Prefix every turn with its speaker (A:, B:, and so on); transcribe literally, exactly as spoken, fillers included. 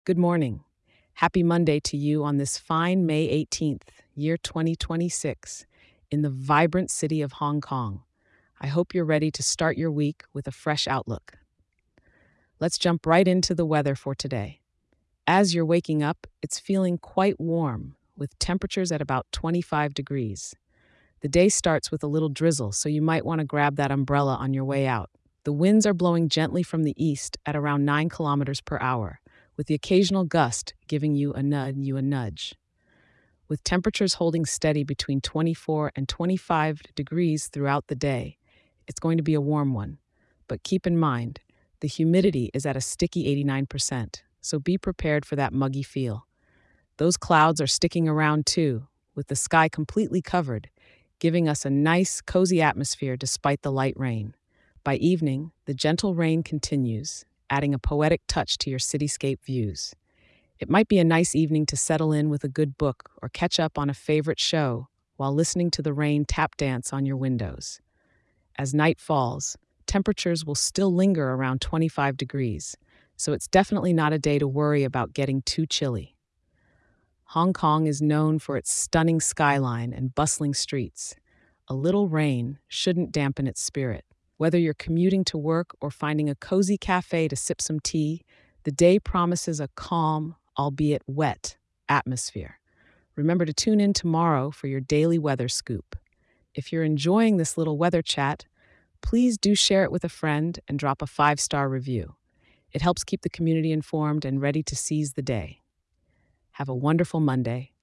A: Good morning. Happy Monday to you on this fine May eighteenth, year twenty twenty-six, in the vibrant city of Hong Kong. I hope you're ready to start your week with a fresh outlook. Let's jump right into the weather for today. As you're waking up, it's feeling quite warm, with temperatures at about twenty-five degrees. The day starts with a little drizzle, so you might want to grab that umbrella on your way out. The winds are blowing gently from the east at around nine kilometers per hour, with the occasional gust giving you a nudge, you a nudge. With temperatures holding steady between twenty-four and twenty-five degrees throughout the day, it's going to be a warm one. But keep in mind, the humidity is at a sticky eighty-nine percent, so be prepared for that muggy feel. Those clouds are sticking around too, with the sky completely covered, giving us a nice, cozy atmosphere despite the light rain. By evening, the gentle rain continues, adding a poetic touch to your cityscape views. It might be a nice evening to settle in with a good book or catch up on a favorite show while listening to the rain tap dance on your windows. As night falls, temperatures will still linger around twenty-five degrees, so it's definitely not a day to worry about getting too chilly. Hong Kong is known for its stunning skyline and bustling streets. A little rain shouldn't dampen its spirit. Whether you're commuting to work or finding a cozy cafe to sip some tea, the day promises a calm, albeit wet, atmosphere. Remember to tune in tomorrow for your daily weather scoop. If you're enjoying this little weather chat, please do share it with a friend and drop a five-star review. It helps keep the community informed and ready to seize the day. Have a wonderful Monday.